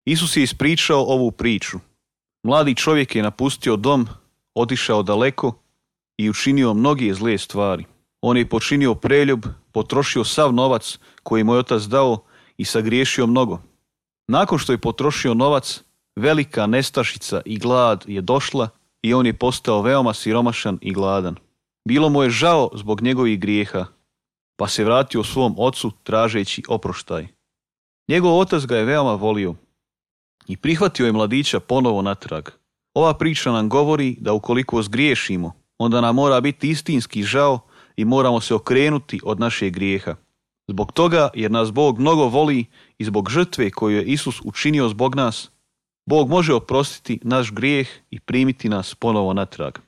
Isus je ispričao ovu priču. Mladi čovjek je napustio dom, otišao daleko i učinio mnoge zle stvari. On je počinio preljub, potrošio sav novac koji mu je otac dao i sagriješio mnogo. Nakon što je potrošio novac, velika nestašica i glad je došla i on je postao veoma siromašan i gladan. Bilo mu je žao zbog njegovih grijeha, pa se vratio svom ocu tražeći oproštaj. Njegov otac ga je veoma volio i prihvatio je mladića ponovo natrag. Ova priča nam govori da ukoliko zgriješimo, onda nam mora biti istinski žao i moramo se okrenuti od našeg grijeha. Zbog toga, jer nas Bog mnogo voli i zbog žrtve koju je Isus učinio zbog nas, Bog može oprostiti naš grijeh i primiti nas ponovo natrag.